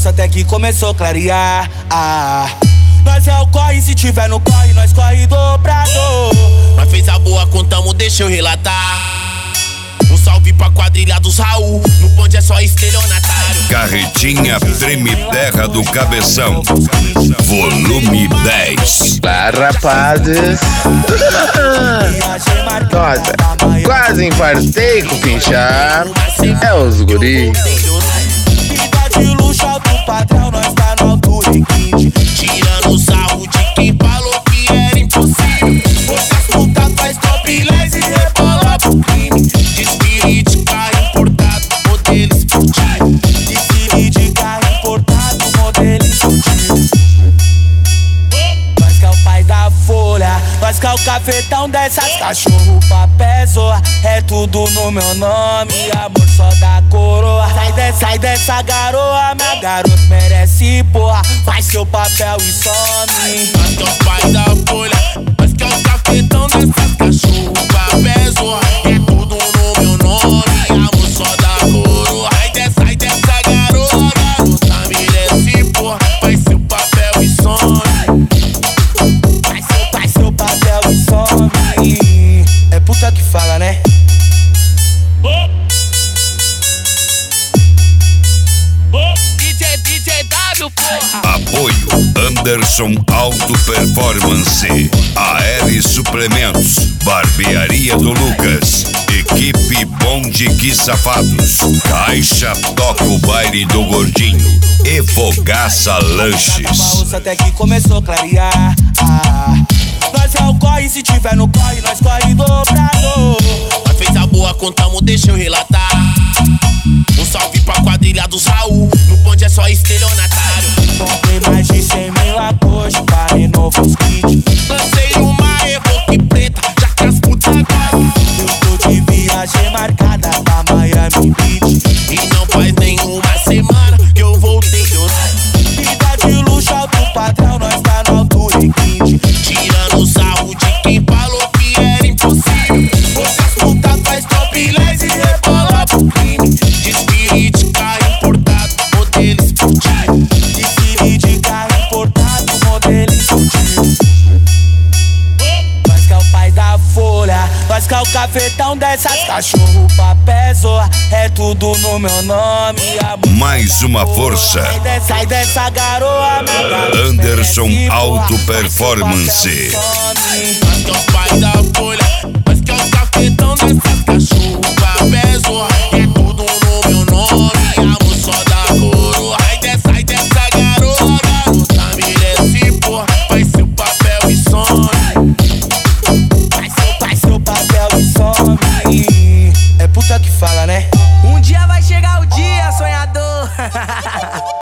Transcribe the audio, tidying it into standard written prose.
bagunça até que começou a clarear. Nós é o corre, se tiver no corre, nós corre dobrador. Nós fez a boa, contamos, deixa eu relatar. Um salve pra quadrilha dos Raul, no bonde é só estelionatário. Carretinha Treme Terra do Cabeção, volume 10. Lá, rapazes. Nossa, quase infartei com pinchar. É os guri. Vida de luxo, alto padrão, nós tá no alto requinte. Tirando sarro de quem falou que era impossível. Vocês puta faz topless e rebola pro crime. De Spirit, carro importado, modelo esportivo. De Spirit, carro importado, modelo esportivo. Nós que é o pai da folha, nós que é o cafetão dessas. Cachorro, papel, zoa, é tudo no meu nome. Amor só da coroa. Sai dessa garoa, minha garota merece porra. Faz seu papel e some. Nós que é o pai da folha, nós que é o cafetão dessas. Cachorro, papel, zoa, é tudo no meu nome. Amor só da coroa. Sai dessa garoa, garota merece porra. Faz seu papel e some. Faz seu papel e some. É puta que fala, né? DJ W, porra. Apoio Anderson Auto Performance, AR Suplementos, Barbearia do Lucas, Equipe Bonde Que Safados, Caixa Toca o Baile do Gordinho e Fogaça Lanches. Bagunça até que começou a clarear. Nós é o corre, se tiver no corre, nós corre dobrador. Nós fez a boa, contamos, deixa eu relatar. Um salve pra quadrilha dos Raul, no bonde é só estelionatário. Comprei mais de 100 mil a coxa pra renovar os kits. Lancei uma Evoque preta, já que as putas gostam. Eu tô de viagem marcada pra Miami Beach. E não faz nenhuma semana que eu voltei de Europa. Vida de luxo, alto padrão, nós tá no alto requinte. Tirando o sarro de quem falou que era impossível. Vocês puta faz topless e rebola pro crime. De Spirit, carro importado, modelo esportivo. De Spirit, carro importado, modelo esportivo. Nós que é o pai da folha, nós que é o cafetão dessas. Cachorro, papel, zoa, é tudo no meu nome. Amor, Mais uma força. sai dessa garoa, minha garota Anderson merece porra. Auto Faz seu Performance. papel e some. Nós que é o pai da folha, nós que é o cafetão dessas. Cachorro, papel, zoa, é tudo no meu nome. Amor só da coroa. Sai dessa garoa, garota merece porra. Faz seu papel e some. Faz seu papel e some. É puta que fala, né? Um dia vai chegar o dia, sonhador.